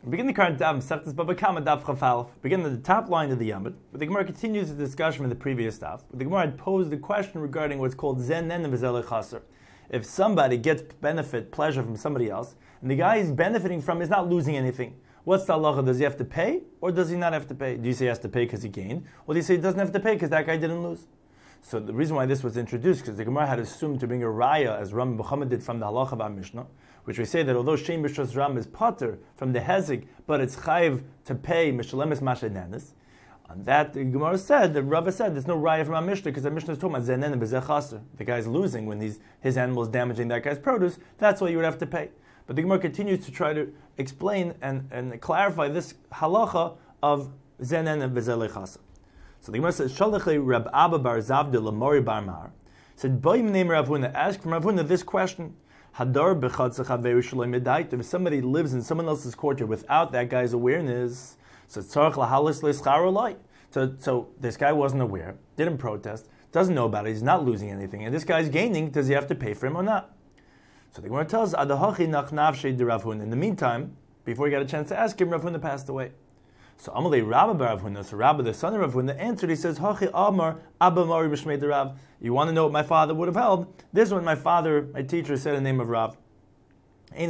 Begin the current daf, Masechtas Baba Kama daf Chafalf. Begin at the top line of the Yamud. But the Gemara continues the discussion from the previous daf. The Gemara had posed a question regarding what's called Zen Nen V'Zelei Chaser. If somebody gets benefit, pleasure from somebody else, and the guy he's benefiting from is not losing anything, what's the halacha? Does he have to pay, or does he not have to pay? Do you say he has to pay because he gained, or do you say he doesn't have to pay because that guy didn't lose? So the reason why this was introduced, because the Gemara had assumed to bring a raya, as Ram Muhammad did from the halacha of our Mishnah, which we say that although Shem B'Shos Ram is pater from the hezek, but it's chayiv to pay Mishalemis Mashanenis. On that, the Gemara said, the Rava said, there's no raya from our Mishnah, because our Mishnah is talking about Zenen and B'zeh Chaser. The guy's losing when his animal is damaging that guy's produce, that's why you would have to pay. But the Gemara continues to try to explain and clarify this halacha of Zenen and B'zeh Chaser. So the Gemara says, Shalachei Rab Abba bar Zavda Lamori bar Mar, said, Boim name Rav Huna, ask from Rav Huna this question, Hadar b'chatzach haveru shalom yedait. If somebody lives in someone else's courtyard without that guy's awareness, so tzarich lahalis le'schar olai. So this guy wasn't aware, didn't protest, doesn't know about it, he's not losing anything, and this guy's gaining. Does he have to pay for him or not? So the Gemara tells Adahachi nach nafshei de Rav Huna. In the meantime, before he got a chance to ask him, Rav Huna passed away. So Amalei Rabba bar Rav Huna, so Rabba the son of Rav Huna answered. He says, Hachi Amar Abba Mari b'shmei de Rav. You want to know what my father would have held? This is what my father, my teacher, said in the name of Rav. He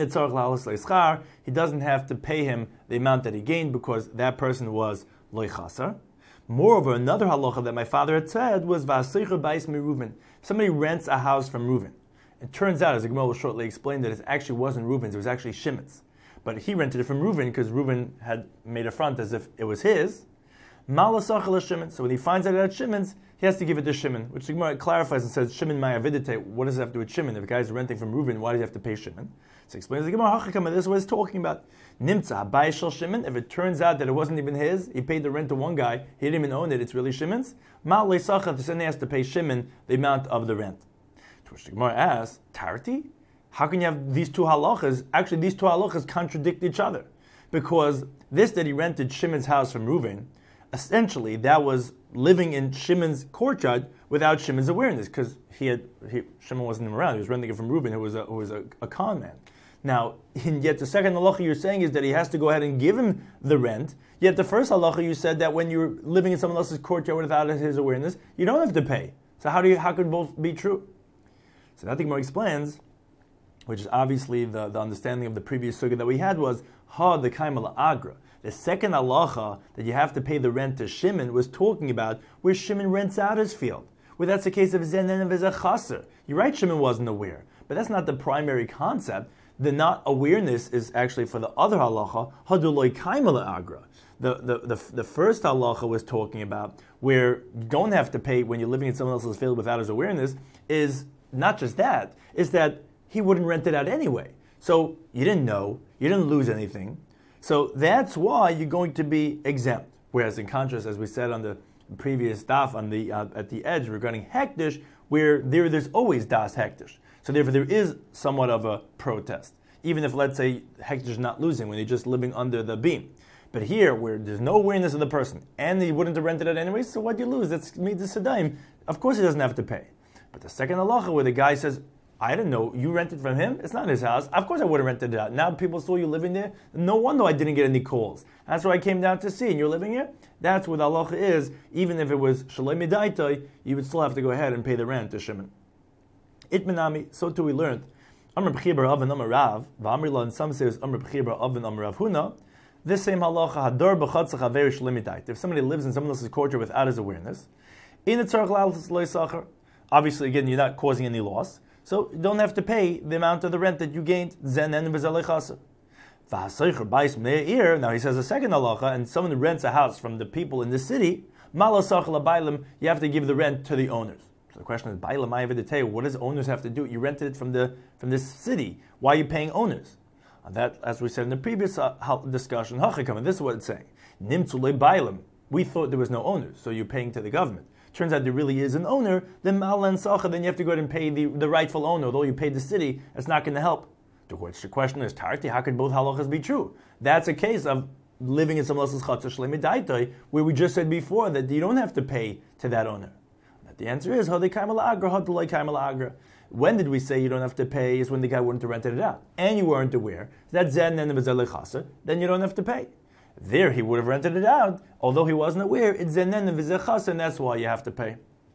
doesn't have to pay him the amount that he gained because that person was loy chasar. Moreover, another halacha that my father had said was v'aseicher bais mi Reuven. Somebody rents a house from Reuven. It turns out, as the Gemara will shortly explain, that it actually wasn't Reuven's, it was actually Shimon's. But he rented it from Reuven because Reuven had made a front as if it was his. Malasachal Shimon. So when he finds out it's Shimon's, he has to give it to Shimon, which the Gemara clarifies and says, Shimon Mayavidite, what does it have to do with Shimon? If a guy is renting from Reuven, why does he have to pay Shimon? So explains the Gemara, this is what he's talking about. Nimtza, Abai Shel Shimon, if it turns out that it wasn't even his, he paid the rent to one guy, he didn't even own it, it's really Shimon's. Mal Leisachal, then he has to pay Shimon the amount of the rent. To which the Gemara asks, Tarti? How can you have these two halachas? Actually, these two halachas contradict each other. Because this that he rented Shimon's house from Reuven, essentially that was living in Shimon's courtyard without Shimon's awareness, because Shimon wasn't even around. He was renting it from Reuven, who was a con man. Now, yet the second halacha you're saying is that he has to go ahead and give him the rent. Yet the first halacha you said that when you're living in someone else's courtyard without his awareness, you don't have to pay. So how could both be true? So that the Gemara explains, which is obviously the understanding of the previous sugya that we had, was the kaimala agra. The second halacha that you have to pay the rent to Shimon was talking about where Shimon rents out his field. Where that's the case of Zenen and V'zeh Chaser. You're right, Shimon wasn't aware, but that's not the primary concept. The not awareness is actually for the other halacha, haduloi kaimala agra. The first halacha was talking about where you don't have to pay when you're living in someone else's field without his awareness, is not just that, is that he wouldn't rent it out anyway. So you didn't know, you didn't lose anything. So that's why you're going to be exempt. Whereas in contrast, as we said on the previous daf on the at the edge regarding hektish, where there's always das hektish. So therefore there is somewhat of a protest. Even if, let's say, hektish is not losing when you're just living under the beam. But here, where there's no awareness of the person, and he wouldn't have rented it anyway, so what do you lose? That's me the Sadaim. Of course he doesn't have to pay. But the second halacha where the guy says, I didn't know, you rented from him? It's not his house. Of course I would have rented it out. Now people saw you living there. No wonder I didn't get any calls. That's why I came down to see, and you're living here? That's what the halacha is. Even if it was shalom midaitai, you would still have to go ahead and pay the rent to Shimon. Itmanami, so too we learned. Amr b'chir bar Avin Amar Rav, v'amrila, and some says Amr b'chir bar Avin Amar Rav Huna. This same halacha, hador b'chatzach haver shalom midait. If somebody lives in someone else's courtyard without his awareness, in a tzarech la'al loy sacher. Obviously, again, you're not causing any loss. So you don't have to pay the amount of the rent that you gained. Zenen v'zelei chaser. V'haseicher bais me'ir. Now he says a second halacha, and someone rents a house from the people in the city. Malasach labailim. You have to give the rent to the owners. So the question is, bailim ayavidetei. What does owners have to do? You rented it from this city. Why are you paying owners? And that, as we said in the previous discussion, hachikam. And this is what it's saying. Nimtzu lebailim. We thought there was no owners, so you're paying to the government. Turns out there really is an owner, then Malan Sacha, then you have to go ahead and pay the rightful owner. Although you paid the city, it's not going to help. To which the question is, Tarti, how could both halachas be true? That's a case of living in someone else's chatzah shleimid daitoi, where we just said before that you don't have to pay to that owner. But the answer is, Hadei kaimala agra, hadulai kaimala agra. When did we say you don't have to pay? Is when the guy wouldn't have rented it out. And you weren't aware. That's zen and v'zelei chaser. Then you don't have to pay. There he would have rented it out. Although he wasn't aware, it's zen and v'zelei chaser, and that's why you have to pay.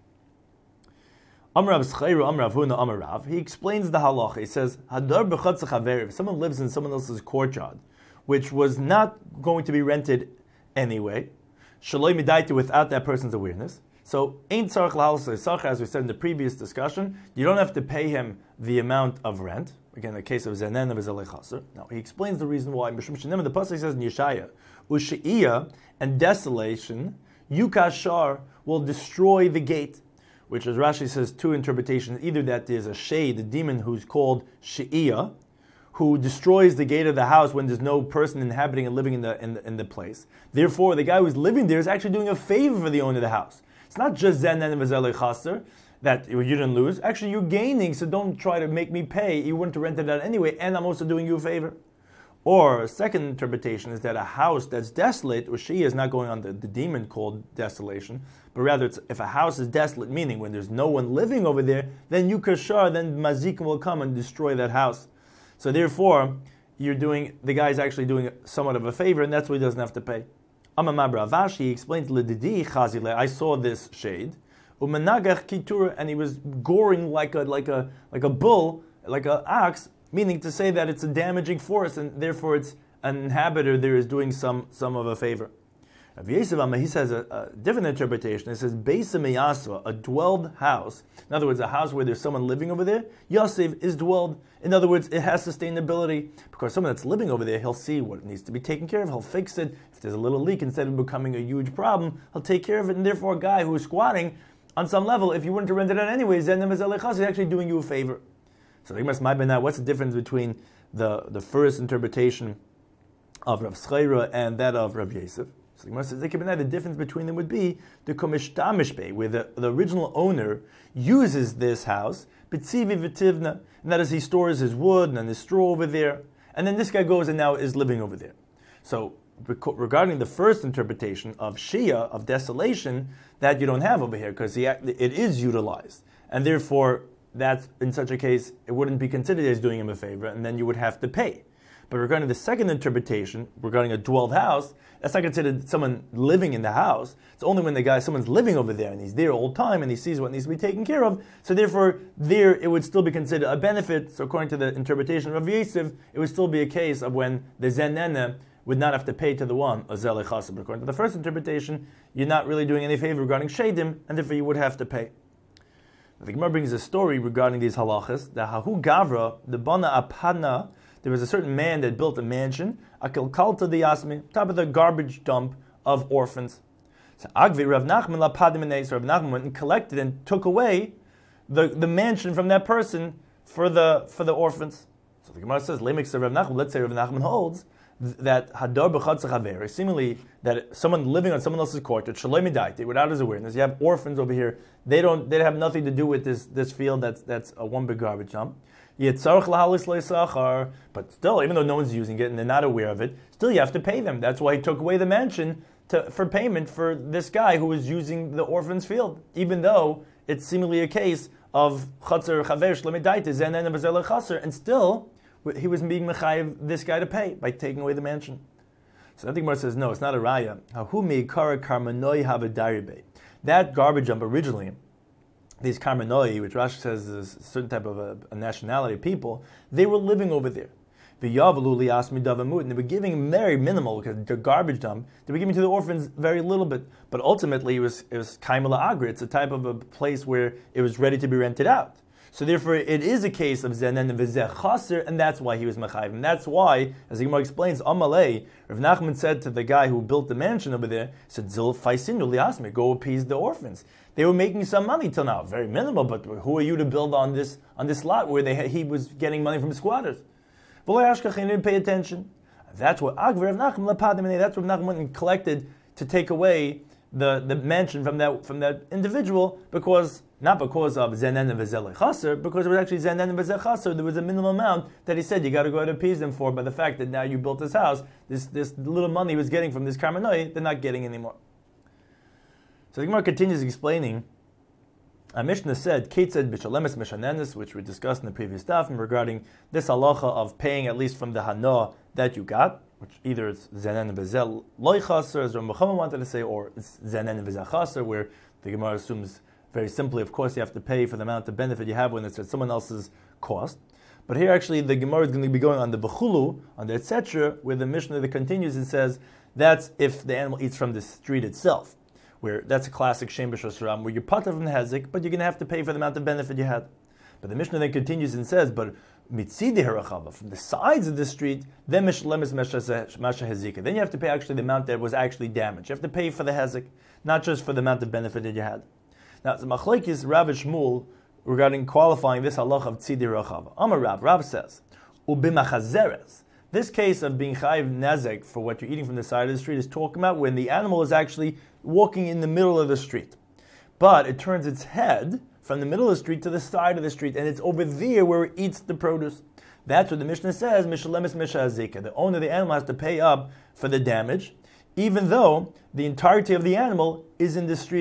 Amrav Scheiru, Amrav Huna, Amarav. He explains the halacha. He says, Hadar b'chatzach haver. If someone lives in someone else's courtyard, which was not going to be rented anyway, shaloi midaita, without that person's awareness. So, ein tzarich l'halasei, as we said in the previous discussion, you don't have to pay him the amount of rent. Again, the case of zenen of v'zelei chaser. Now, he explains the reason why. Mishum shenem, the pasuk says in Yeshaya, u'she'iyah, and desolation, yukashar, will destroy the gate. Which, as Rashi says, two interpretations. Either that there's a shade, a demon who's called she'iyah, who destroys the gate of the house when there's no person inhabiting and living in the place. Therefore, the guy who's living there is actually doing a favor for the owner of the house. It's not just zen and v'zelei chaser that you didn't lose. Actually, you're gaining, so don't try to make me pay. You wouldn't have rented that anyway, and I'm also doing you a favor. Or a second interpretation is that a house that's desolate, or she is not going on the demon called desolation, but rather it's, if a house is desolate, meaning when there's no one living over there, then you kashar, then mazikim will come and destroy that house. So therefore, the guy's actually doing somewhat of a favor, and that's why he doesn't have to pay. Amamabra Avashi, he explains, L'didi chazile, I saw this shade, umenagach kitur, and he was goring like a bull, like an ox, meaning to say that it's a damaging force, and therefore it's an inhabitor there is doing some of a favor. Rav Yosef, he says a different interpretation. It says, Beisa meyasva, a dwelled house. In other words, a house where there's someone living over there, Yosef is dwelled. In other words, it has sustainability. Because someone that's living over there, he'll see what needs to be taken care of, he'll fix it. If there's a little leak, instead of becoming a huge problem, he'll take care of it. And therefore, a guy who's squatting, on some level, if you wouldn't have rented it anyway, Zen v'zelei chaser is actually doing you a favor. So what's the difference between the first interpretation of Rav Schreira and that of Rav Yosef? So the Gemara says the difference between them would be the komishdamishbe, where the original owner uses this house, bitzivi v'tivna, and that is he stores his wood and his straw over there, and then this guy goes and now is living over there. So regarding the first interpretation of Shia, of desolation, that you don't have over here, because it is utilized, and therefore that's, in such a case, it wouldn't be considered as doing him a favor, and then you would have to pay. But regarding the second interpretation, regarding a dwelled house, that's not considered someone living in the house. It's only when someone's living over there and he's there all the time and he sees what needs to be taken care of. So therefore, there it would still be considered a benefit. So according to the interpretation of Rav Yosef, it would still be a case of when the zenene would not have to pay to the one, a zelei chaser. But according to the first interpretation, you're not really doing any favor regarding shadim, and therefore you would have to pay. The Gemara brings a story regarding these halachas. The Hahu Gavra, the Bana Apana, there was a certain man that built a mansion, Akil Kalta the Yasmi, top of the garbage dump of orphans. So Agvi Rav Nachman Lapadim and Rav Nachman went and collected and took away the mansion from that person for the orphans. So the Gemara says, Lemik Rav Nachman, let's say Rav Nachman holds that Hadar b'chatzach haver, seemingly that someone living on someone else's court, shaloi midaita, without his awareness. You have orphans over here. They have nothing to do with this field. That's a one big garbage dump. But still, even though no one's using it and they're not aware of it, still you have to pay them. That's why he took away the mansion for payment for this guy who was using the orphan's field, even though it's seemingly a case of chatzar chaver shaloi midaita zenen v'zelei chaser, and still he was being mechayev this guy to pay by taking away the mansion. So I think Gemara says, no, it's not a raya. That garbage dump originally, these karmanoi, which Rashi says is a certain type of a nationality of people, they were living over there. And they were giving very minimal, because the garbage dump, they were giving to the orphans very little bit. But ultimately it was kaimala agra. It's a type of a place where it was ready to be rented out. So therefore, it is a case of zenen v'zeh chaser, and that's why he was mechayiv. And that's why, as the Gemara explains, Amalei, Rav Nachman said to the guy who built the mansion over there, said, Zil faisinu liasme, go appease the orphans. They were making some money till now, very minimal, but who are you to build on this lot where he was getting money from squatters? V'lo yashkach, he didn't pay attention. That's what Agver Rav Nachman lapadim, and that's what Rav Nachman went and collected to take away the mansion from that individual, not because of zenen v'zelei chaser, because it was actually zenen v'zelei chaser. There was a minimum amount that he said you got to go out and appease them for, by the fact that now you built this house, this little money he was getting from this karmanoi, they're not getting anymore. So the Gemara continues explaining Our Mishnah said, Ketzed b'shalemes meshanenes, which we discussed in the previous daf, and regarding this halacha of paying at least from the hana that you got, which either it's zenen v'zel loy chaser, as Rav Muhammad wanted to say, or it's zenen v'zel chaser, where the Gemara assumes very simply, of course, you have to pay for the amount of benefit you have when it's at someone else's cost. But here, actually, the Gemara is going to be going on the bechulu, on the etc., where the Mishnah that continues and says that's if the animal eats from the street itself, where that's a classic shem b'shos ram, where you're pater from the hezek, but you're going to have to pay for the amount of benefit you had. But the Mishnah then continues and says, but mitzidi harachava, from the sides of the street, then mishlemes masha hezika. Then you have to pay actually the amount that was actually damaged. You have to pay for the hezek, not just for the amount of benefit that you had. Now, the machlekes Rav and Shmuel regarding qualifying this halacha of tzidi harachava. Amar Rav says, ubimachazeres. This case of being chayiv nezek for what you're eating from the side of the street is talking about when the animal is actually walking in the middle of the street. But it turns its head from the middle of the street to the side of the street, and it's over there where it eats the produce. That's what the Mishnah says, Mishalemis Misha Azika. The owner of the animal has to pay up for the damage, even though the entirety of the animal is in the street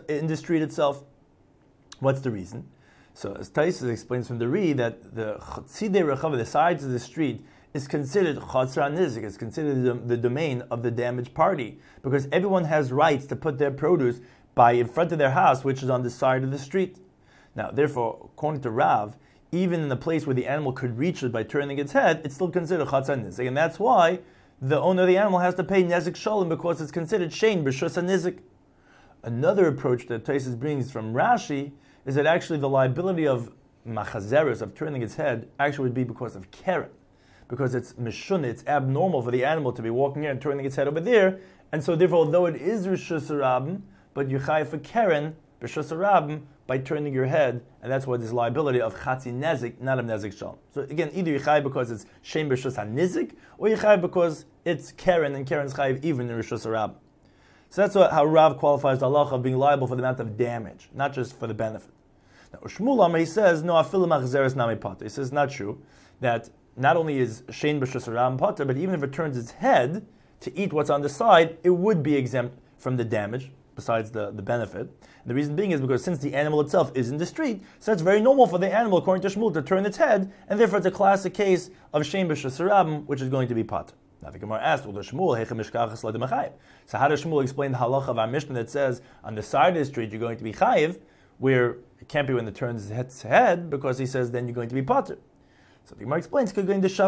itself. What's the reason? So as Taisus explains from the Ri, that the Tzidei Rechava, the sides of the street, is considered chatzra nizik, is considered the domain of the damaged party, because everyone has rights to put their produce by in front of their house, which is on the side of the street. Now, therefore, according to Rav, even in the place where the animal could reach it by turning its head, it's still considered chatzra nizik, and that's why the owner of the animal has to pay nezik shalom, because it's considered shein b'shus nizik. Another approach that Taisus brings from Rashi is that actually the liability of machazeres, of turning its head, actually would be because of keren. Because it's mishun, it's abnormal for the animal to be walking here and turning its head over there, and so therefore, although it is rishus harabim, but you chayiv for keren b'shus harabim by turning your head, and that's why there's liability of chatzi nezik, not of nezik shalom. So again, either you chayiv because it's shem b'shus hanizik, or you chayiv because it's keren, and keren's chayiv even in rishus harabim. So that's how Rav qualifies the halacha of being liable for the amount of damage, not just for the benefit. Now, Shmuel Amar, he says, no, afilu machzeres nami pater. He says, not true, that not only is shein b'shus harabim pater, but even if it turns its head to eat what's on the side, it would be exempt from the damage, besides the benefit. And the reason being is because since the animal itself is in the street, so it's very normal for the animal, according to Shmuel, to turn its head, and therefore it's a classic case of shein b'shus harabim, which is going to be pater. Now the Gemara asked, well, the Shmuel, heichem mishkachas lo d'machayev. So how does Shmuel explain the halacha of our Mishnah that says on the side of the street you're going to be chayiv, where it can't be when it turns its head, because he says then you're going to be pater. So the Gemara explains, according to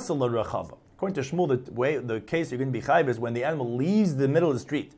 Shmuel, the case you're going to be chayiv is when the animal leaves the middle of the street,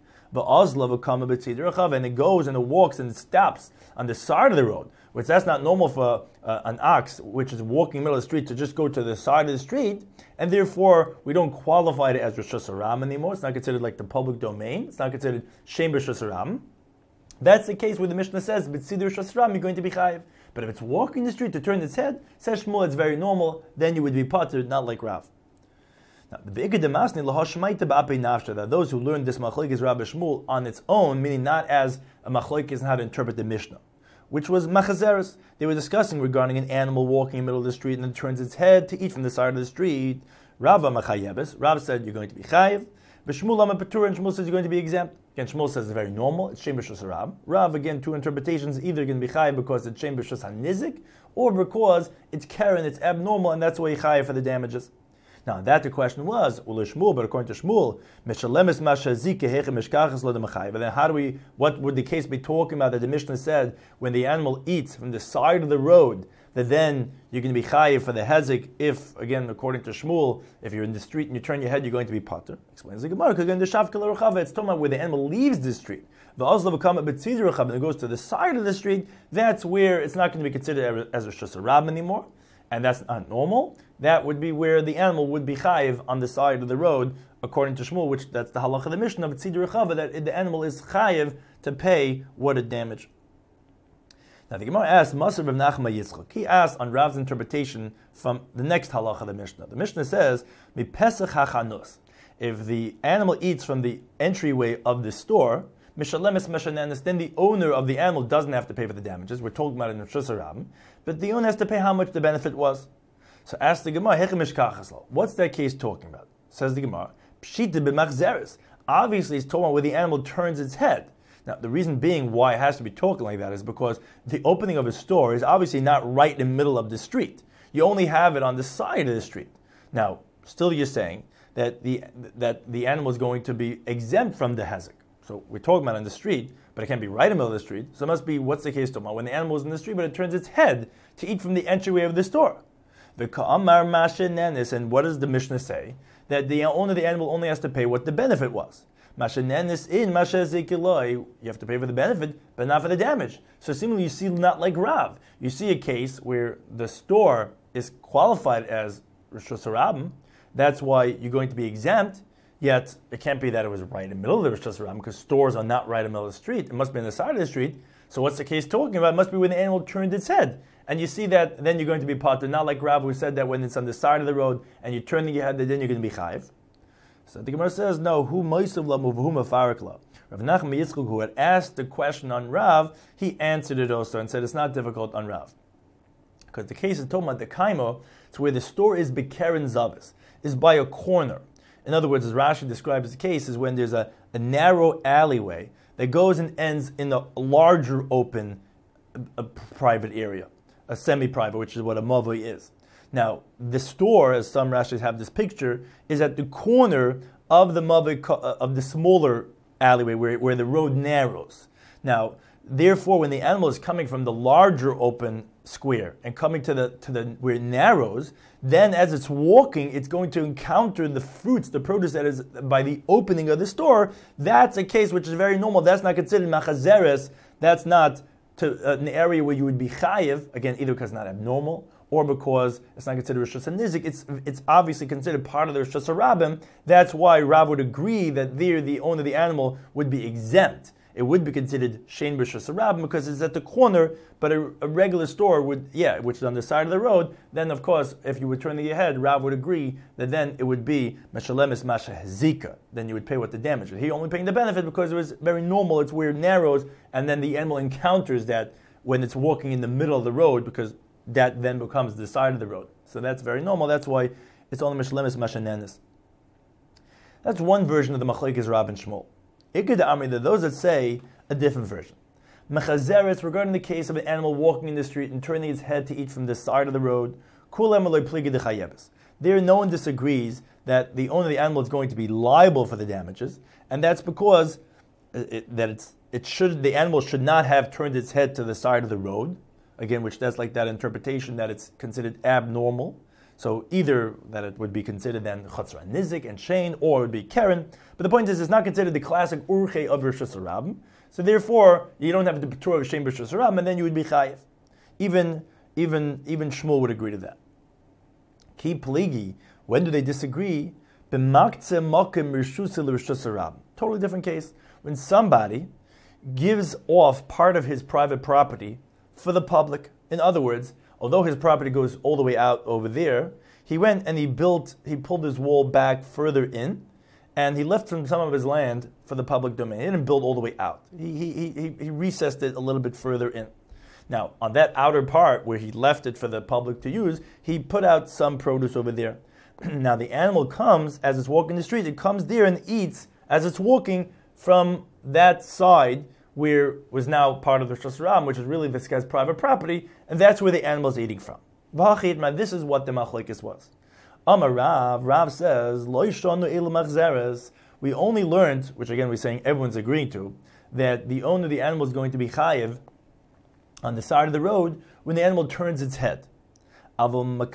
and it goes and it walks and it stops on the side of the road, which that's not normal for an ox, which is walking in the middle of the street, to just go to the side of the street, and therefore we don't qualify it as rishus harabim anymore. It's not considered like the public domain. It's not considered shem b'rishus harabim. That's the case where the Mishnah says, b'tzidei rishus harabim, you're going to be chayiv. But if it's walking the street to turn its head, says Shmuel, it's very normal, then you would be pater, not like Rav. Now, the Be'ikad Demasni lahashmaita ba'apei nafsha, that those who learn this machlokes Rav Shmuel on its own, meaning not as a machlokes and how to interpret the Mishnah, which was machazeres. They were discussing regarding an animal walking in the middle of the street and it turns its head to eat from the side of the street. Rava machayebes. Rav said you're going to be chayiv. V'Shmuel amapatur, and Shmuel says you're going to be exempt. Again, Shmuel says it's very normal. It's shem b'shus harabim. Rav, again, two interpretations. Either you're going to be chayiv because it's shem b'shus hanizik, or because it's keren, it's abnormal, and that's why you chayiv for the damages. Now, that the question was, Shmuel, but according to Shmuel, Meshalemis Mashazike Hechem Mishkachas Lo D'Machayev. And then what would the case be talking about that the Mishnah said when the animal eats from the side of the road, that then you're going to be chayiv for the hezek if, again, according to Shmuel, if you're in the street and you turn your head, you're going to be pater. Explains the Gemara, because in the Shavka L'Ruchava, it's talking about where the animal leaves the street. The Oslo become a B'tzidei Ruchav, and it goes to the side of the street, that's where it's not going to be considered as a Rishus Harabim anymore, and that's not normal. That would be where the animal would be chayiv on the side of the road, according to Shmuel, which that's the halacha of the Mishnah of B'tzidei Ruchava, that the animal is chayiv to pay what it damaged. Now the Gemara asks, Masar Rav Nachman Yitzchak. He asked on Rav's interpretation from the next halacha of the Mishnah. The Mishnah says, Mi Pesach HaChanus. If the animal eats from the entryway of the store, Mishalemis Meshanenis, then the owner of the animal doesn't have to pay for the damages. We're talking about it in Rishus Harabim, but the owner has to pay how much the benefit was. So ask the Gemara, Hechem Mishkachas. What's that case talking about? Says the Gemara, Pshita b'machzeres. Obviously, it's talking about where the animal turns its head. Now, the reason being why it has to be talking like that is because the opening of a store is obviously not right in the middle of the street. You only have it on the side of the street. Now, still you're saying that the animal is going to be exempt from the hezek. So we're talking about on the street, but it can't be right in the middle of the street. So it must be, what's the case talking about? When the animal is in the street, but it turns its head to eat from the entryway of the store. The ka'amar masha nenis, and what does the Mishnah say? That the owner of the animal only has to pay what the benefit was. Masha nenis in masha zekiloi, you have to pay for the benefit, but not for the damage. So seemingly you see not like Rav. You see a case where the store is qualified as Rosh Hashanah. That's why you're going to be exempt. Yet it can't be that it was right in the middle of the Rosh Hashanah, because stores are not right in the middle of the street. It must be on the side of the street. So what's the case talking about? It must be when the animal turned its head. And you see that, then you're going to be potter, not like Rav who said that when it's on the side of the road and you're turning your head, then you're going to be chayiv. So the Gemara says, no, who moisav la muv huma farakla. Rav Nachman Yitzchak, who had asked the question on Rav, he answered it also and said it's not difficult on Rav. Because the case is talking about the kaimo, it's where the store is bekeren zavis, is by a corner. In other words, as Rashi describes the case, is when there's a narrow alleyway that goes and ends in a larger open private area, a semi-private, which is what a mavoi is. Now, the store, as some Rashis have this picture, is at the corner of the mavoi, of the smaller alleyway where the road narrows. Now, therefore, when the animal is coming from the larger open square and coming to the where it narrows, then as it's walking, it's going to encounter the fruits, the produce that is by the opening of the store. That's a case which is very normal. That's not considered machazeres. That's not an area where you would be chayiv, again, either because it's not abnormal or because it's not considered Rosh Hashanah. It's obviously considered part of the Rosh Hashanah. That's why Rav would agree that there the owner of the animal would be exempt. It would be considered Shein Rosh Hashanah because it's at the corner, but a regular store would, which is on the side of the road, then of course, if you were turning your head, Rav would agree that then it would be Meshalemis Masha Hazika. Then you would pay what the damage is. He only paying the benefit because it was very normal, it's where it narrows, and then the animal encounters that when it's walking in the middle of the road, because that then becomes the side of the road. So that's very normal, that's why it's only Meshalemis Masha Nenis. That's one version of the Machlekes Rav and Shmuel. Ikad Amri, that those that say a different version. Mechazeres, regarding the case of an animal walking in the street and turning its head to eat from the side of the road, kulam aloi pligi de chayebes. There, no one disagrees that the owner of the animal is going to be liable for the damages, and that's because the animal should not have turned its head to the side of the road. Again, which that's like that interpretation that it's considered abnormal. So either that it would be considered then Chatzra Nizik and Shein, or it would be Keren. But the point is, it's not considered the classic Urche of Rosh Hashanah. So therefore, you don't have the Petur of Shein Rosh Hashanah, and then you would be Chayiv. Even Shmuel would agree to that. Ki Pligi, when do they disagree? B'maktze mokem Rishusa Rosh Hashanah. Totally different case. When somebody gives off part of his private property for the public. In other words, although his property goes all the way out over there, he went and he pulled his wall back further in, and he left some of his land for the public domain. He didn't build all the way out. He recessed it a little bit further in. Now, on that outer part where he left it for the public to use, he put out some produce over there. Now, the animal comes, as it's walking the street, it comes there and eats as it's walking from that side where was now part of the Rosh Hashanah, which is really this guy's private property, and that's where the animal is eating from. This is what the machlekes was. Amar Rav says, Lo yishonu elu machzeres. We only learned, which again we're saying everyone's agreeing to, that the owner of the animal is going to be chayiv on the side of the road when the animal turns its head. But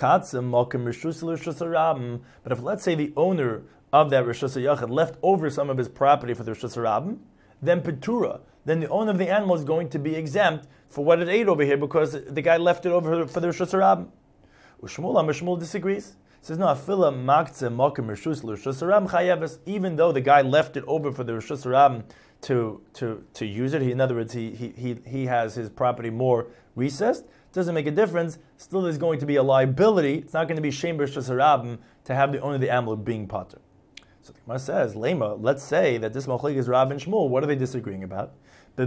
if, let's say, the owner of that Rosh Hashanah left over some of his property for the Rosh Hashanah, then Petura, then the owner of the animal is going to be exempt for what it ate over here because the guy left it over for the Rosh Hashanah. Shmuel disagrees. He says, no, afila makze mokem reshus l'Rosh Hashanah chayeves. Even though the guy left it over for the Rosh Hashanah to use it, in other words, he has his property more recessed, doesn't make a difference. Still, there's going to be a liability. It's not going to be shein Rosh Hashanah to have the owner of the animal being potter. So the Gemara says, Lema, let's say that this machlekes is Rav and Shmuel. What are they disagreeing about? They're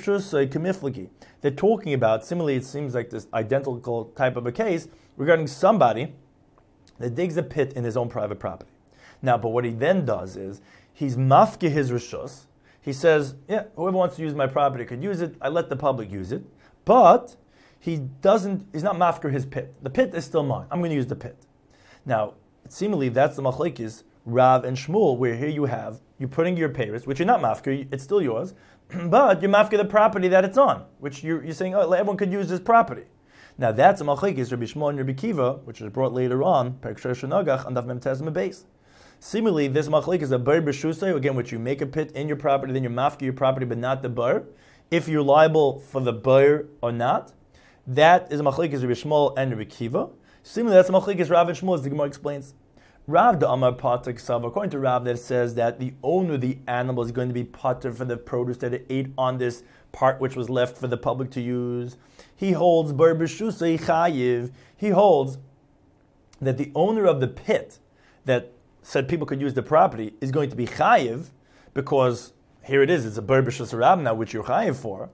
talking about, similarly, it seems like this identical type of a case, regarding somebody that digs a pit in his own private property. Now, but what he then does is, he's mafke his rishus, He says, yeah, whoever wants to use my property could use it. I let the public use it. But he's not mafker his pit. The pit is still mine. I'm going to use the pit. Now, seemingly that's the machlekes, Rav and Shmuel, where here you're putting your payers, which you're not mafker, it's still yours, but you're mafker the property that it's on, which you're saying, oh, everyone could use this property. Now that's a machlekes, Rabbi Shmuel and Rabbi Kiva, which is brought later on, Perek Shor Shenagach, on Daf Mem Tes Mem Beis. Similarly, this machlekes is a bar b'shusay, again, which you make a pit in your property, then you mafker your property, but not the bar. If you're liable for the bar or not, that is a machlekes Rabbi Shmuel and Rabbi Kiva. Similarly, that's a machlekes Rav and Shmuel, as the Gemara explains. Rav the Amar Pater Ksav, according to Rav, that says that the owner of the animal is going to be pater for the produce that it ate on this part which was left for the public to use. He holds bar b'shusay chayiv. He holds that the owner of the pit that said people could use the property is going to be chayiv, because here it is, it's a bar b'shusay Rab now, which you're chayiv for.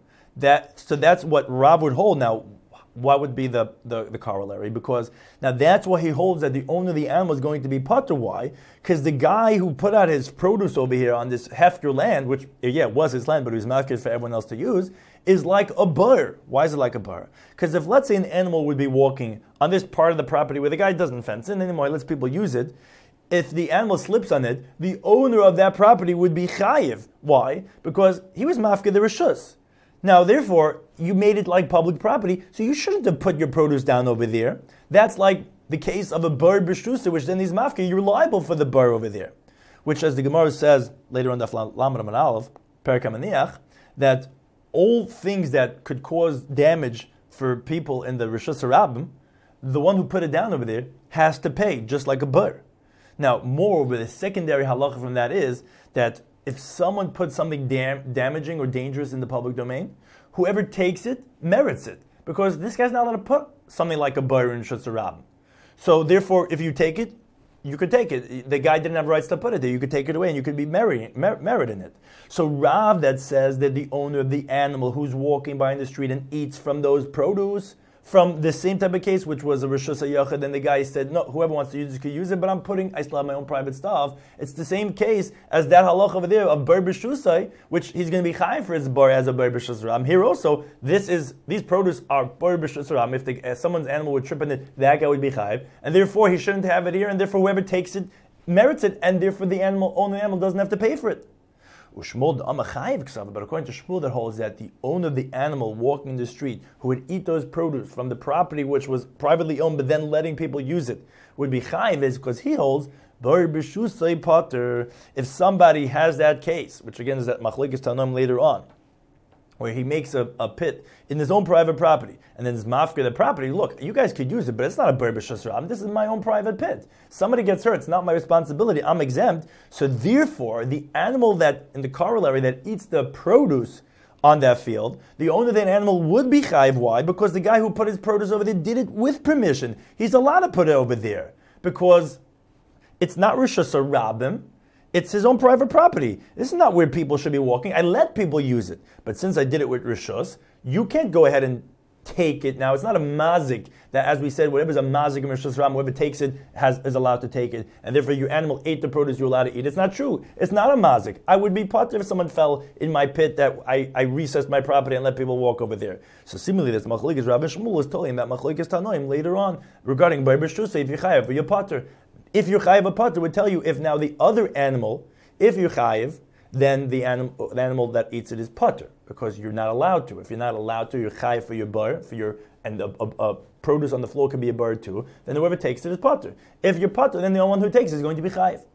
So that's what Rav would hold. Now, what would be the corollary? Because now that's why he holds that the owner of the animal is going to be pater. Why? Because the guy who put out his produce over here on this hefker land, which was his land, but it was marketed for everyone else to use, is like a bar. Why is it like a bar? Because if, let's say, an animal would be walking on this part of the property where the guy doesn't fence in anymore, lets people use it, if the animal slips on it, the owner of that property would be chayiv. Why? Because he was mafka the reshus. Now, therefore, you made it like public property, so you shouldn't have put your produce down over there. That's like the case of a bar b'shtusa, which then is mafka. You're liable for the bar over there. Which, as the Gemara says later on, Daf Lamed Amud Aleph, Perek HaManiach, that all things that could cause damage for people in the Rishus HaRabim, the one who put it down over there has to pay, just like a bar. Now, moreover, the secondary halacha from that is that if someone puts something damaging or dangerous in the public domain, whoever takes it merits it, because this guy's not allowed to put something like a bar in Rishus HaRabim. So therefore, if you take it, you could take it. The guy didn't have rights to put it there. You could take it away and you could be meriting it. So Rav that says that the owner of the animal who's walking by in the street and eats from those produce, from the same type of case, which was a Rishus HaYachid, and the guy said, no, whoever wants to use it could use it, but I still have my own private stuff. It's the same case as that halach over there of bar b'shusay, which he's going to be chayiv for his bar as a bar b'shusay ram. Here also, these produce are bar b'shusay ram. If someone's animal would trip in it, that guy would be chayiv, and therefore he shouldn't have it here, and therefore whoever takes it merits it, and therefore the owner of the animal doesn't have to pay for it. But according to Shmuel, that holds that the owner of the animal walking in the street who would eat those produce from the property which was privately owned but then letting people use it would be chayiv, is because he holds bar b'shusay pater. If somebody has that case, which again is that machlekes Tanaim later on, where he makes a pit in his own private property, and then his mafka the property, look, you guys could use it, but it's not a bar b'shusay ram. This is my own private pit. Somebody gets hurt, it's not my responsibility, I'm exempt. So therefore, the animal that, in the corollary, that eats the produce on that field, the owner of that animal would be chayiv. Why? Because the guy who put his produce over there did it with permission. He's allowed to put it over there, because it's not Rishus HaRabim, it's his own private property. This is not where people should be walking. I let people use it. But since I did it with Rishus, you can't go ahead and take it. Now, it's not a mazik that, as we said, whatever's a mazik in Rishus HaRabim, whoever takes it is allowed to take it. And therefore, your animal ate the produce you're allowed to eat. It's not true. It's not a mazik. I would be part if someone fell in my pit that I recessed my property and let people walk over there. So similarly, this machlekes Rav and Shmuel is telling that machlekes Tanoim later on regarding bar b'shusay, if you chayav for your pater. If you're chayiv a pater, would tell you if now the other animal, if you're chayiv, then the animal that eats it is pater, because you're not allowed to. If you're not allowed to, you're chayiv for your bar, and the produce on the floor could be a bar too. Then whoever takes it is pater. If you're pater, then the only one who takes it is going to be chayiv.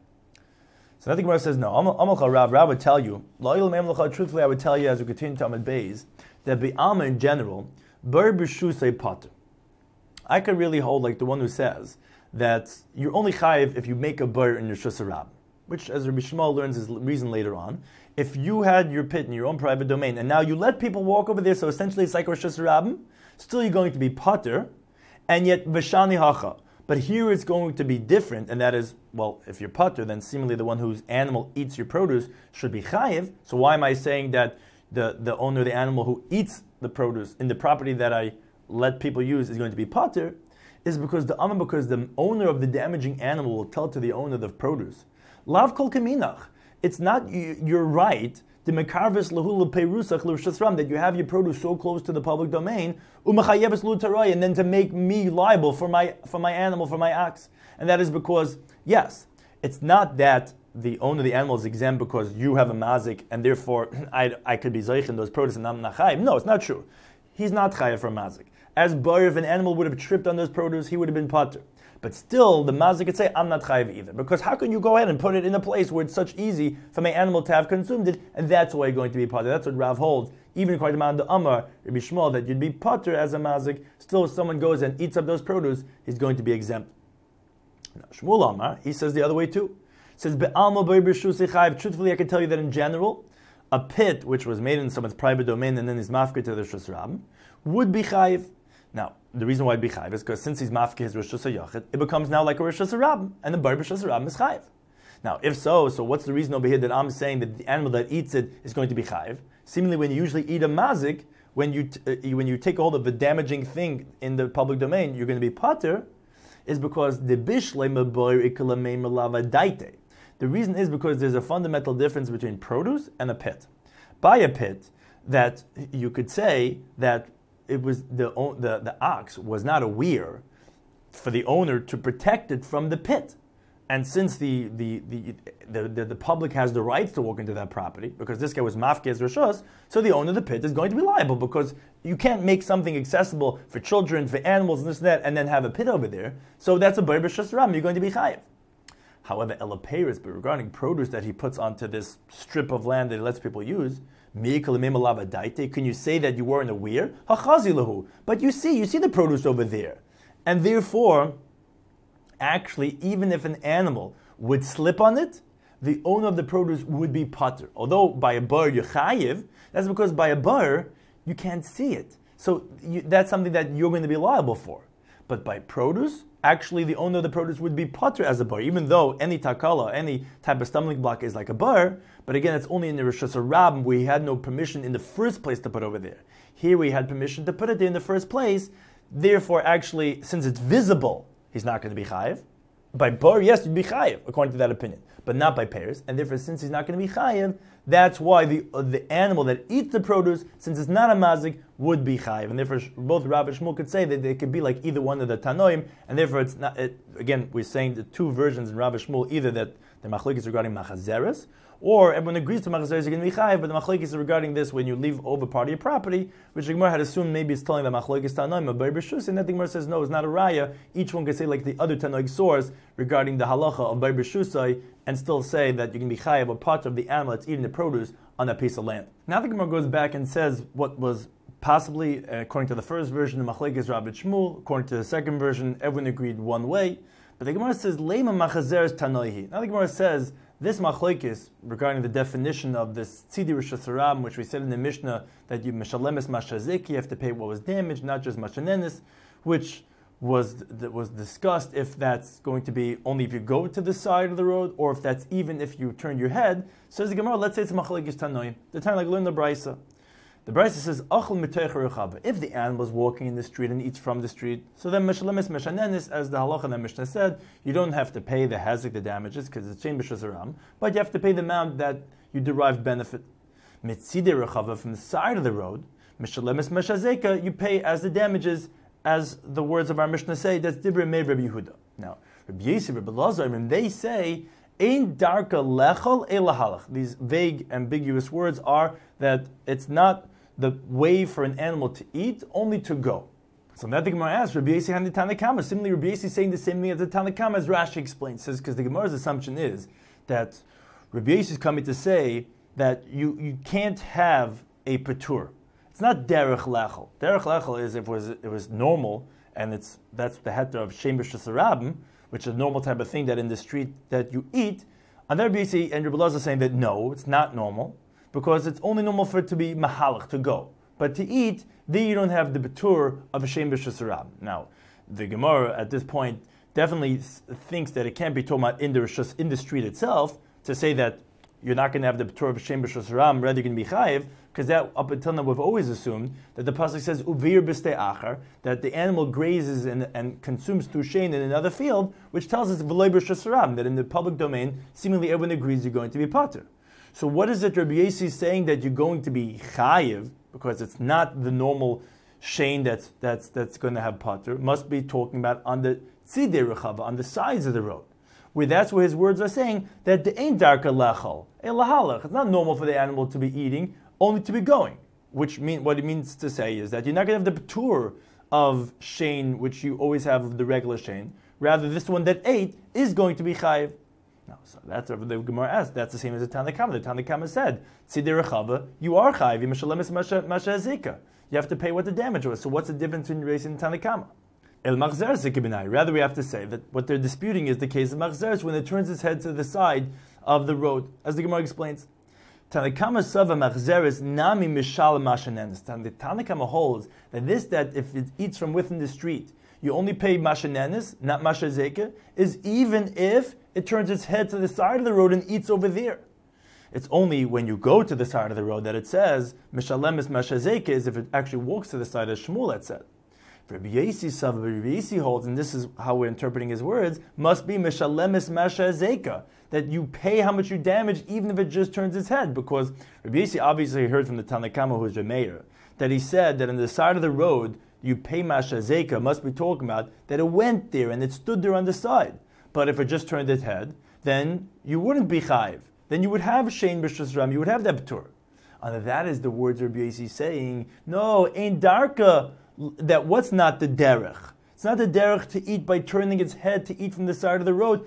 So the Gemara says no. Amalcha Rav would tell you. Truthfully, I would tell you as we continue to Amud Beis that be'alma in general, bar b'shusay pater. I could really hold like the one who says that you're only chayiv if you make a bar in your Rishus HaRabim, which, as Rabbi Shmuel learns, is reason later on. If you had your pit in your own private domain, and now you let people walk over there, so essentially it's like Rishus HaRabim, still you're going to be pater, and yet v'shani hacha. But here it's going to be different, and that is, well, if you're pater, then seemingly the one whose animal eats your produce should be chayiv. So why am I saying that the owner of the animal who eats the produce in the property that I let people use is going to be pater? Is because the owner of the damaging animal will tell to the owner of the produce, Lav kol kaminach. It's not your right the mekarvis lahula peirusach l'rishas that you have your produce so close to the public domain, u'machayevus l'utaray, and then to make me liable for my animal, for my ox. And that is because, yes, it's not that the owner of the animal is exempt because you have a mazik and therefore I could be zoich in those produce and I'm not chayiv. No, it's not true. He's not chayiv for mazik. As bar, if an animal would have tripped on those produce, he would have been patur. But still, the mazik could say, I'm not chayiv either. Because how can you go ahead and put it in a place where it's such easy for my animal to have consumed it, and that's why you're going to be patur. That's what Rav holds. Even according to the Amar, Rabbi Shmuel, that you'd be patur as a mazik. Still, if someone goes and eats up those produce, he's going to be exempt. Now, Shmuel Amar, he says the other way too. He says, truthfully, I can tell you that in general, a pit which was made in someone's private domain and then is mafkir to the Rishus Rabbim would be chayiv. Now, the reason why it'd be chayiv is because since he's mafkir his Rishus HaYachid, it becomes now like a Rishus Rabbim, and the bar Rishus Rabbim is chayiv. Now, if so what's the reason over here that I'm saying that the animal that eats it is going to be chayiv? Seemingly, when you usually eat a mazik, when you take hold of the damaging thing in the public domain, you're going to be pater, is because the bishle mebar ikalamei melava daite. The reason is because there's a fundamental difference between produce and a pit. By a pit, that you could say that it was the ox was not aware for the owner to protect it from the pit. And since the public has the rights to walk into that property, because this guy was mafkez rishos, so the owner of the pit is going to be liable, because you can't make something accessible for children, for animals, and this and that, and then have a pit over there. So that's a bar b'shas ram, you're going to be chayiv. However, elaperis, but regarding produce that he puts onto this strip of land that he lets people use, can you say that you weren't aware? But you see the produce over there. And therefore, actually, even if an animal would slip on it, the owner of the produce would be pater. Although by a bar you're chayiv, that's because by a bar you can't see it. So that's something that you're going to be liable for. But by produce, actually the owner of the produce would be pater as a bar, even though any takala, any type of stumbling block is like a bar. But again, it's only in the Rishus Rabbim where he had no permission in the first place to put over there. Here we had permission to put it there in the first place. Therefore, actually, since it's visible, he's not going to be chayiv. By bar, yes, you'd be chayiv, according to that opinion, but not by pairs. And therefore, since he's not going to be chayiv, that's why the animal that eats the produce, since it's not a mazik, would be chayiv. And therefore, both Rav and Shmuel could say that they could be like either one of the Tanoim, and therefore it's not. Again, we're saying the two versions in Rav and Shmuel, either that the machlokes is regarding machazeres, or everyone agrees to machazeres you're going to be chayiv, but the machlokes is regarding this when you leave over part of your property, which the Gemara had assumed maybe it's telling the machlokes Tanoim, but Bar B'Shus, and that the Gemara says no, it's not a raya. Each one can say like the other Tanoim source regarding the halacha of Bar B'Shusai, and still say that you can be chayiv a part of the animal that's eating the produce on that piece of land. Now the Gemara goes back and says what was possibly, according to the first version, the machlokes Rav and Shmuel. According to the second version, everyone agreed one way. But the Gemara says leima machazeres tanoihi. Now the Gemara says this machlokes regarding the definition of this tzidi rishus harabim, which we said in the Mishnah that you mishalemes mashazik, you have to pay what was damaged, not just mashanenis, which was discussed if that's going to be only if you go to the side of the road, or if that's even if you turn your head. Says the Gemara, let's say it's machlokes tanoim. The time like learn the brisa. The brisa says achol mitoich rechava. If the animal is walking in the street and eats from the street, so then meshalemis meshanenis, as the halacha and the Mishnah said, you don't have to pay the hazik, the damages, because it's shein b'shus haram, but you have to pay the amount that you derive benefit. Mitzide rechava, from the side of the road, meshalemis meshazeka, you pay as the damages, as the words of our Mishnah say. That's divrei mei Rabbi Yehuda. Now, Rabbi Yosef, Rabbi Lazar, and they say ein darka lechol elahalach. These vague, ambiguous words are that it's not the way for an animal to eat, only to go. So now the Gemara asks, Rabbi Yossi and the Tanakama. Similarly, Rabbi Yossi is saying the same thing as the Tanakama, as Rashi explains. Says because the Gemara's assumption is that Rabbi Yossi is coming to say that you can't have a patur. It's not derech lechel. Derech lechel is if it was normal, and that's the heter of shein b'shus harabim, which is a normal type of thing that in the street that you eat. And Rabbi Yossi and Rabbi Lazar are saying that no, it's not normal, because it's only normal for it to be mahalach, to go. But to eat, then you don't have the betur of a shein b'shus harabim. Now, the Gemara at this point definitely thinks that it can't be talking about in the street itself, to say that you're not going to have the betur of a shein b'shus harabim, rather you're going to be chayiv, because that up until now we've always assumed that the pasuk says uvir b'stei achar, that the animal grazes and consumes through shein in another field, which tells us v'loy b'shus harabim, that in the public domain, seemingly everyone agrees you're going to be pater. So what is it Rabbi Yossi saying that you're going to be chayiv, because it's not the normal shein that's going to have pater, must be talking about on the tzidei rechava, on the sides of the road, where that's where his words are saying that the ain't darka lechal, elahalach. It's not normal for the animal to be eating, only to be going. Which what it means to say is that you're not going to have the patur of shein, which you always have of the regular shein. Rather, this one that ate is going to be chayiv. No, so that's what the Gemara asked. That's the same as the Tanakama. The Tanakama said, tzidei rechava, you are chayiv, masha azika. You have to pay what the damage was. So what's the difference between Reis and Tanakama? El machzer zikibinai. Rather, we have to say that what they're disputing is the case of machzer, when it turns its head to the side of the road, as the Gemara explains. Tanakama sava machzeres nami mishal mashanenes. The Tanakama holds that if it eats from within the street, you only pay mashanenes, not mashazeka, is even if it turns its head to the side of the road and eats over there. It's only when you go to the side of the road that it says mishalemes mashazeka, is if it actually walks to the side, as Shmuel had said. Rabbi Yossi sava, Rabbi Yossi holds, and this is how we're interpreting his words, must be mishalemes mashazeka, that you pay how much you damage even if it just turns its head, because Rabbi Yossi obviously heard from the Tanakama, who's Rameir, that he said that on the side of the road you pay mashazeka, must be talking about that it went there and it stood there on the side. But if it just turned its head, then you wouldn't be chayiv. Then you would have shein b'shus ram, you would have that patur. And that is the words Rabbi Yossi saying, no, ain't darka, that what's not the derech? It's not the derech to eat by turning its head to eat from the side of the road,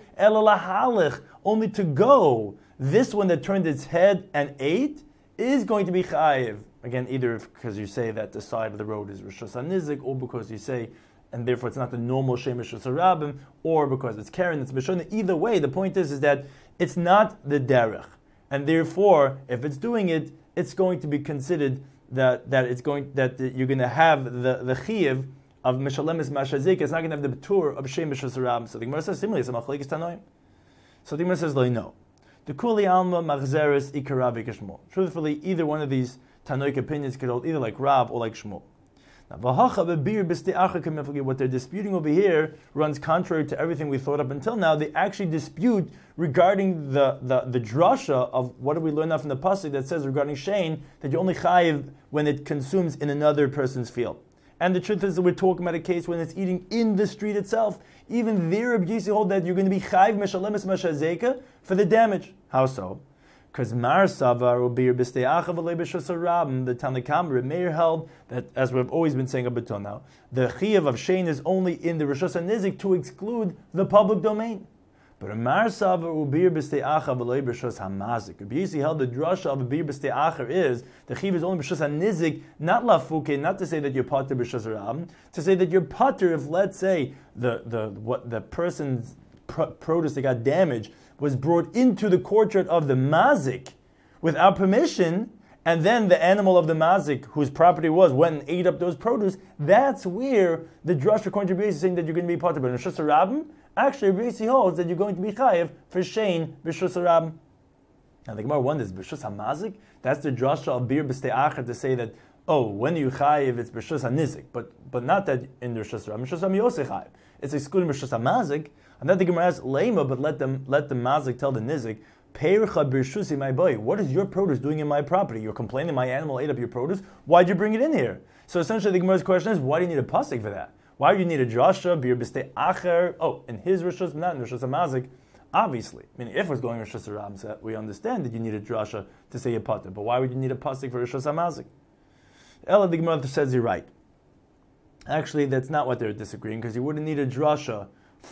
ela only to go. This one that turned its head and ate is going to be chayiv. Again, either because you say that the side of the road is Rishus HaNizik, or because you say, and therefore it's not the normal Shem Rishus HaRabim, or because it's Karen, it's Mishon. Either way, the point is that it's not the derech. And therefore, if it's doing it, it's going to be considered that you're going to have the chiyuv of Mishalemis Mashazik. It's not going to have the betur of Shem Rishus HaRabim. So the Gemara says similarly, so the Gemara says, no. The Kuli Alma Machzeres Ikaravi Kishmol. Truthfully, either one of these Tanoic opinions could hold either like Rav or like Shmuel. Now, what they're disputing over here runs contrary to everything we thought up until now. They actually dispute regarding the drasha of what do we learn now from the pasuk that says regarding shein that you only chayiv when it consumes in another person's field. And the truth is that we're talking about a case when it's eating in the street itself. Even there, Rabbi Yossi hold that you're going to be chayiv meshalemes mashazeka for the damage. How so? Because Mar Savar will be the Tanakam Rameir held that, as we've always been saying up until now, the chiyuv of shein is only in the Rishus HaNizik to exclude the public domain. But Mar Savar will be b'ste'acha v'loy b'Rishus HaMazik. Rabbi Yossi held the drasha of a bir b'ste'acha is the chiyuv is only Rishus HaNizik, not lafuke, not to say that you're pater b'Rishus HaRabim, to say that you're pater if, let's say, the person's produce that got damaged was brought into the courtyard of the mazik without permission, and then the animal of the mazik, whose property went and ate up those produce. That's where the drush according to Rabbi Yossi is saying that you're going to be pater. But in Rishus HaRabim, actually Rabbi Yossi holds that you're going to be chayiv for shein b'Rishus HaRabim. Now the Gemara wonders, b'Rishus HaMazik, that's the drasha of bir b'ste'acha to say that, when you chayiv it's b'Rishus HaNizik, but not that in the Rishus HaRabim. Rishus HaRabim Yosef chayiv. It's excluding Rishus HaMazik. And then the Gemara asks, Lema, but let the mazik tell the nizik, Peircha birshusi my boy. What is your produce doing in my property? You're complaining my animal ate up your produce. Why'd you bring it in here? So essentially the Gemara's question is, why do you need a pasuk for that? Why do you need a drasha, bir b'stei acher? In his Rishus, not in Rishus HaMazik. Obviously. Meaning if it's going Rishus HaRabim, so we understand that you need a drasha to say a pater. But why would you need a pasuk for Rishus HaMazik? Ella, the Gemara says you're right. Actually, that's not what they're disagreeing, because you wouldn't need a drasha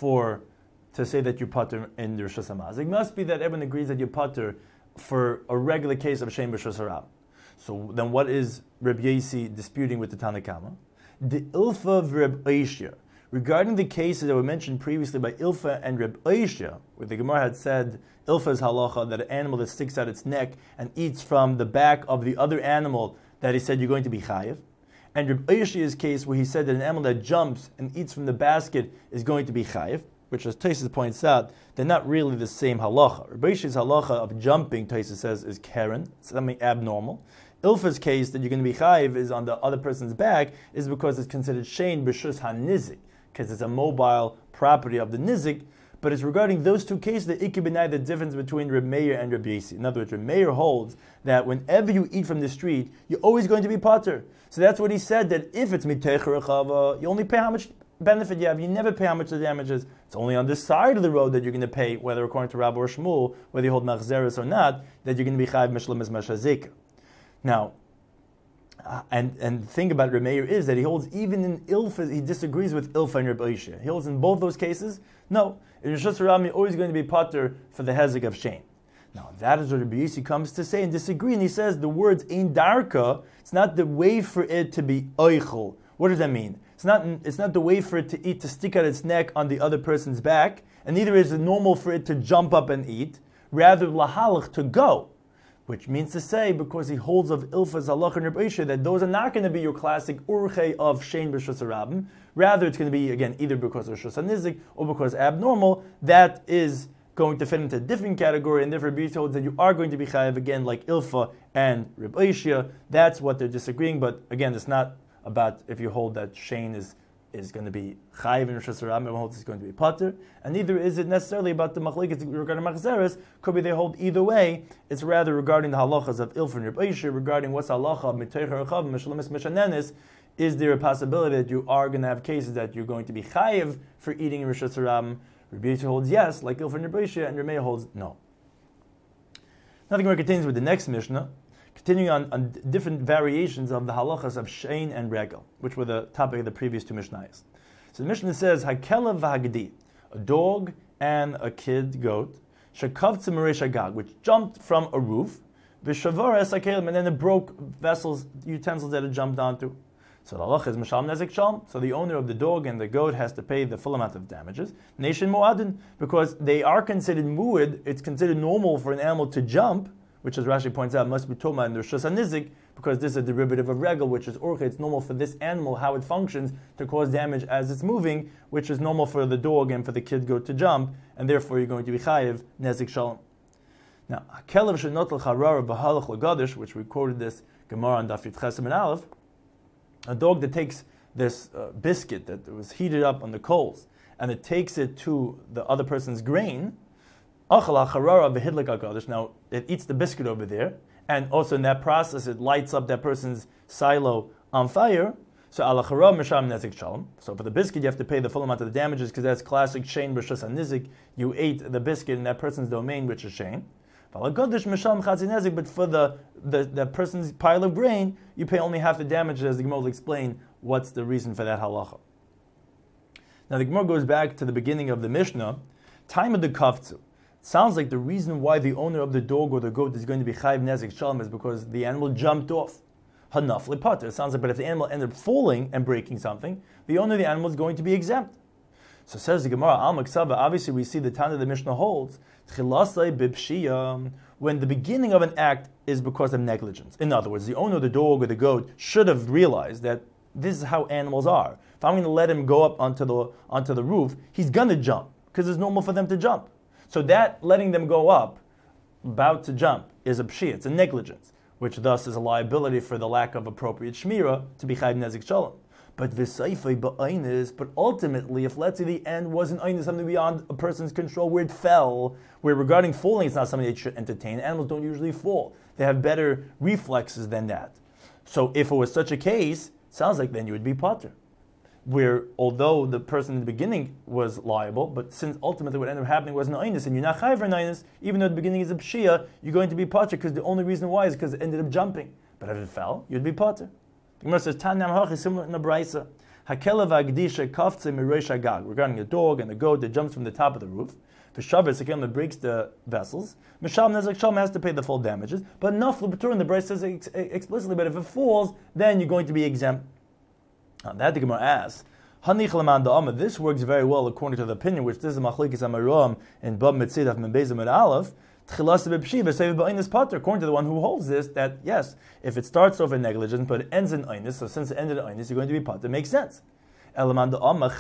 to say that you pater in the Rishus HaMazik. It must be that everyone agrees that you pater for a regular case of shein b'Rishus HaRabim. So then what is Rabbi Yossi disputing with the Tanakama? The Ilfa of Reb Oishya. Regarding the cases that were mentioned previously by Ilfa and Reb Oishya, where the Gemara had said Ilfa's halacha, that an animal that sticks out its neck and eats from the back of the other animal, that he said you're going to be chayiv. And Reb Oishya's case, where he said that an animal that jumps and eats from the basket is going to be chayiv, which, as Taisus points out, they're not really the same halacha. Reb Oishya's halacha of jumping, Taisus says, is keren, something abnormal. Ilfa's case that you're going to be chayiv is on the other person's back is because it's considered shein b'Rishus HaNizik, because it's a mobile property of the nizik. but it's regarding those two cases that it could be the difference between Reb Meir and Reb Yossi. In other words, Reb Meir holds that whenever you eat from the street, you're always going to be pater. So that's what he said, that if it's miteicher rechava, you only pay how much benefit you have. You never pay how much the damage is. It's only on this side of the road that you're going to pay, whether according to Rabbi or Shmuel, whether you hold machzeres or not, that you're going to be chayiv mishlemes mashazika. Now, and the thing about Reb Meir is that he holds even in Ilfa, he disagrees with Ilfa and Reb Oishia. He holds in both those cases, no, in Rishus Harabim you're always going to be pater for the hezek of shame. Now that is what Reb Yossi comes to say and disagree, and he says the words ein darka, it's not the way for it to be oichel. What does that mean? It's not the way for it to eat, to stick out its neck on the other person's back, and neither is it normal for it to jump up and eat, rather lahalach, to go. Which means to say, because he holds of Ilfa's halach and Reb Oishia, that those are not going to be your classic urche of shein b'Rishus Harabim. Rather, it's going to be, again, either because of Rishus HaNizik or because abnormal. That is going to fit into a different category, and therefore Reb Yossi holds that you are going to be chayav, again, like Ilfa and Reb Oishia. That's what they're disagreeing, but again, it's not about if you hold that shein is going to be chayiv in Rishus Harabim, and holds it's going to be pater, and neither is it necessarily about the machlekes regarding machzeres. Could be they hold either way. It's rather regarding the halachas of Ilfa and Reb Oishia, regarding what's halacha of miteicher rechav mishlemes mishanenes. Is there a possibility that you are going to have cases that you're going to be chayiv for eating in Rishus Harabim? Reb Yossi holds yes, like Ilfa and Reb Oishia, and Reb Meir holds no. Now the Gemara continues with the next Mishnah, continuing on different variations of the halachas of shein and regel, which were the topic of the previous two Mishnayos. So the Mishnah says, hakelav v'hagdi, a dog and a kid goat, shekavtze mereish hagag, which jumped from a roof, v'shavar es hakelim, and then it broke vessels, utensils that it jumped onto. So the halacha is mishal nezek shalom. So the owner of the dog and the goat has to pay the full amount of damages. Nation mu'adin, because they are considered mu'ad, it's considered normal for an animal to jump, which, as Rashi points out, must be toma in the Rishus HaNizik, because this is a derivative of regel, which is orcha. It's normal for this animal, how it functions, to cause damage as it's moving, which is normal for the dog and for the kid goat to jump, and therefore you're going to be chayiv nezek shalom. Now, hakelav shenotel charara b'halach l'gadish, which we quoted this Gemara on Daf Yud Chesed and Aleph, a dog that takes this biscuit that was heated up on the coals, and it takes it to the other person's grain. Now, it eats the biscuit over there, and also in that process, it lights up that person's silo on fire. So, so for the biscuit, you have to pay the full amount of the damages, because that's classic shein b'Rishus HaNizik. You ate the biscuit in that person's domain, which is shein. But for the person's pile of grain, you pay only half the damages, as the Gemara will explain what's the reason for that halacha. Now, the Gemara goes back to the beginning of the Mishnah, time of the kavtzu. Sounds like the reason why the owner of the dog or the goat is going to be chayiv nezek shalom is because the animal jumped off. Hanaf lepater. It sounds like, but if the animal ended up falling and breaking something, the owner of the animal is going to be exempt. So says the Gemara, Al Maksava, obviously we see the Tana of the Mishnah holds, Chilasai bibshiyah, when the beginning of an act is because of negligence. In other words, the owner of the dog or the goat should have realized that this is how animals are. If I'm going to let him go up onto the roof, he's going to jump, because it's normal for them to jump. So that letting them go up, about to jump, is a pshiyah, it's a negligence, which thus is a liability for the lack of appropriate shmira to be chayiv nezek shalom. But v'seifei ba'aynis, but ultimately, if let's say the end wasn't aynis, something beyond a person's control, where it fell, where regarding falling, it's not something they should entertain. Animals don't usually fall; they have better reflexes than that. So, if it was such a case, sounds like then you would be pater. Where although the person in the beginning was liable, but since ultimately what ended up happening was an aynis, and you're not chayiv for an aynis, even though the beginning is a pshiyah, you're going to be pater, because the only reason why is because it ended up jumping. But if it fell, you'd be pater. The Gemara says, Tanam Hach is similar in the Braisa. Hakelav Agdisha Kafze Miresh Agag, regarding a dog and a goat that jumps from the top of the roof. For Shabbos, the that breaks the vessels. Mishal Nezek Shalom has to pay the full damages. But Naflu B'tur in the Braisa says explicitly, but if it falls, then you're going to be exempt. Now, that the Gemara asks, Hanich Laman Da'amah, this works very well according to the opinion, which this is Machlekes Amaram in Bab Mitzidaf Membezim and Aleph. According to the one who holds this, that yes, if it starts off in negligence but it ends in aynis, so since it ended in aynis, you're going to be pater. It makes sense. According to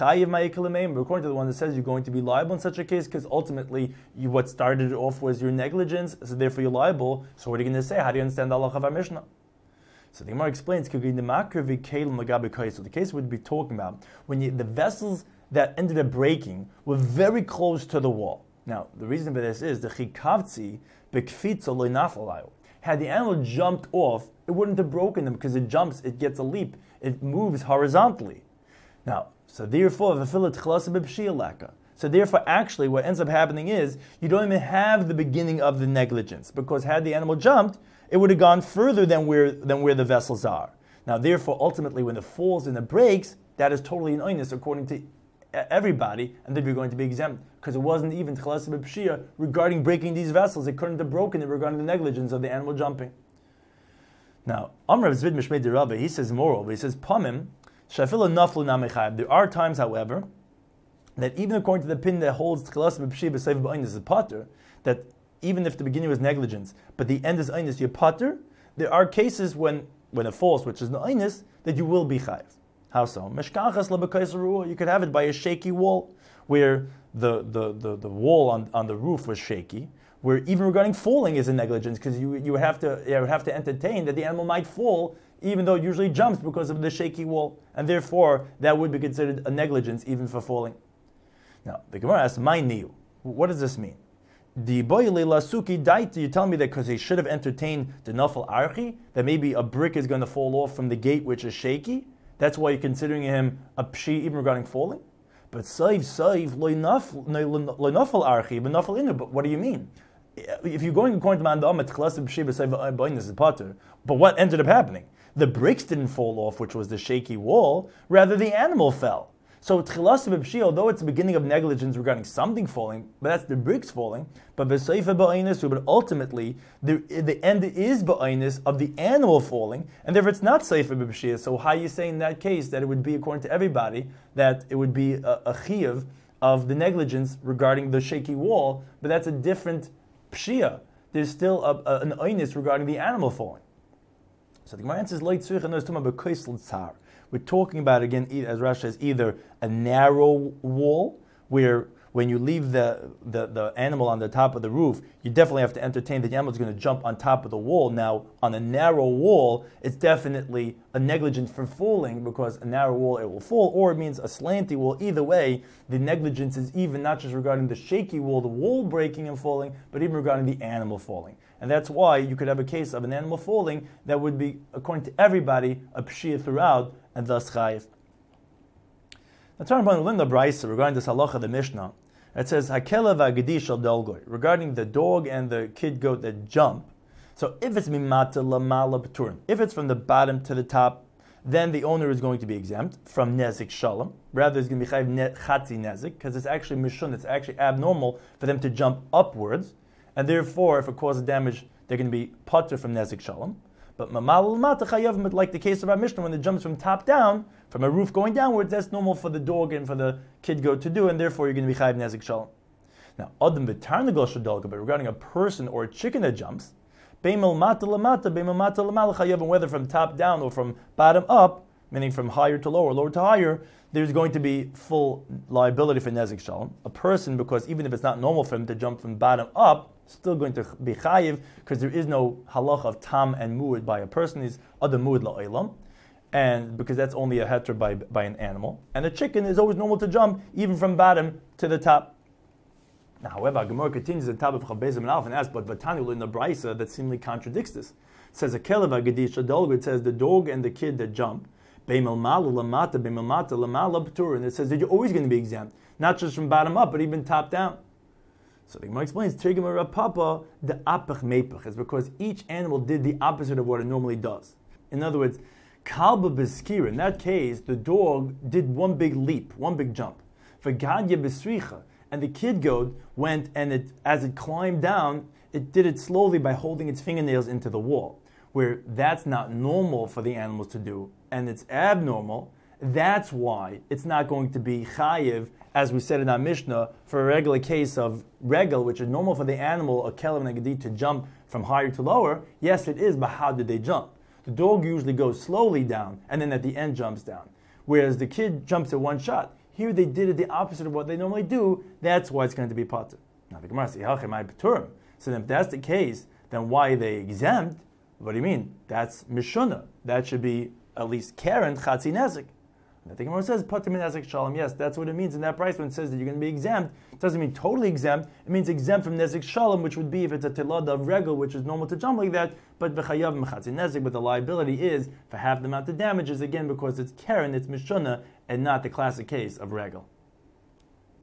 the one that says you're going to be liable in such a case, because ultimately what started it off was your negligence, so therefore you're liable. So what are you going to say? How do you understand the halacha of our Mishnah? So the Gemara explains, so the case would be talking about when the vessels that ended up breaking were very close to the wall. Now, the reason for this is the chikavtzi bekfitza loinafalayu. Had the animal jumped off, it wouldn't have broken them because it jumps, it gets a leap, it moves horizontally. Now, so therefore, actually, what ends up happening is you don't even have the beginning of the negligence, because had the animal jumped, it would have gone further than where the vessels are. Now, therefore, ultimately, when it falls and it breaks, that is totally an oinus according to everybody, and then you're going to be exempt, because it wasn't even tchelas b'pshia regarding breaking these vessels. It couldn't have broken it regarding the negligence of the animal jumping. Now, Amr Zvid Mishmei Rabbi, he says moreover, he says pamim shafila naflu namichayev. There are times, however, that even according to the opinion that holds tchelas b'pshia b'seiv b'oinus is pater, that even if the beginning was negligence, but the end is oinus, you're pater. There are cases when it falls, which is the oinus, that you will be chayev. How so? You could have it by a shaky wall, where the wall on the roof was shaky, where even regarding falling is a negligence, because you would have to entertain that the animal might fall, even though it usually jumps because of the shaky wall, and therefore that would be considered a negligence even for falling. Now the Gemara asks, "My niu, what does this mean? The boy lasuki daita, you tell me that because he should have entertained the nafal archi, that maybe a brick is going to fall off from the gate which is shaky. That's why you're considering him a pshi even regarding falling. But saiv loy nafal archi, but nafal inu. But what do you mean? If you're going according to Mandam, it's chalasim pshi b'saiv b'oinus is pater. But what ended up happening? The bricks didn't fall off, which was the shaky wall. Rather, the animal fell. So tchilas b'pshi, although it's the beginning of negligence regarding something falling, but that's the bricks falling. But b'seifa b'oinus, but ultimately the end is b'oinus of the animal falling, and therefore it's not seifa b'pshi. So how you say in that case that it would be according to everybody that it would be a chiyuv of the negligence regarding the shaky wall, but that's a different pshia. There's still an oinus regarding the animal falling. So the Gemara answers loy tzurich and tuma b'koisel tzar. We're talking about, again, as Rashi says, either a narrow wall, where when you leave the animal on the top of the roof, you definitely have to entertain that the animal is going to jump on top of the wall. Now, on a narrow wall, it's definitely a negligence for falling, because a narrow wall, it will fall, or it means a slanty wall. Either way, the negligence is even not just regarding the shaky wall, the wall breaking and falling, but even regarding the animal falling. And that's why you could have a case of an animal falling that would be, according to everybody, a pshia throughout, and thus chayiv. Now, turn upon Linda Brisa regarding this halacha of the Mishnah. It says hakela v'agadi shel dolgoy, regarding the dog and the kid goat that jump. So if it's mimata lamala b'turin, if it's from the bottom to the top, then the owner is going to be exempt from nezik shalom. Rather, it's going to be chayiv chatzi nezik, because it's actually mishun, it's actually abnormal for them to jump upwards, and therefore, if it causes damage, they're going to be patur from nezik shalom. But like the case of our Mishnah, when it jumps from top down, from a roof going downwards, that's normal for the dog and for the kid goat to do, and therefore you're going to be chayiv nezik shalom. Now, adam v'tarnagol shadolga, but regarding a person or a chicken that jumps, beimel mata lamata, beimel mata lamal chayav, and whether from top down or from bottom up, meaning from higher to lower, lower to higher, there's going to be full liability for nezik shalom. A person, because even if it's not normal for him to jump from bottom up, still going to be chayiv, because there is no halacha of tam and muad by a person. Is other muad la'olam, and because that's only a heter by an animal. And a chicken is always normal to jump even from bottom to the top. Now, however, Gemara continues at the top of Chabezim and Alf and asks, but Vatanu in the Brisa that seemingly contradicts this. It says a kelev agadish adolg. It says the dog and the kid that jump. Beimel malu lamata beimel mata lamala b'tur, and it says that you're always going to be exempt, not just from bottom up, but even top down. So the Gemara explains, Tirgim Rav Papa, the apach mepach, is because each animal did the opposite of what it normally does. In other words, kalba beskira, in that case, the dog did one big leap, one big jump. For gadya besricha, and the kid goat went, and as it climbed down, it did it slowly by holding its fingernails into the wall, where that's not normal for the animals to do, and it's abnormal. That's why it's not going to be chayiv, as we said in our Mishnah, for a regular case of regel, which is normal for the animal, a kelev and a gedi, to jump from higher to lower. Yes, it is, but how did they jump? The dog usually goes slowly down, and then at the end jumps down. Whereas the kid jumps at one shot. Here they did it the opposite of what they normally do. That's why it's going to be patur. Now the Gemara says, so then if that's the case, then why are they exempt? What do you mean? That's mishuna. That should be at least keren chatzi nezik. And the Gemara says, Patur min nezek shalom. Yes, that's what it means in that price when it says that you're going to be exempt. It doesn't mean totally exempt. It means exempt from nezek shalom, which would be if it's a telada of regel, which is normal to jump like that, but b'chayav mechatzin nezek, but the liability is for half the amount of damages, again, because it's keren, it's mishuna, and not the classic case of regel.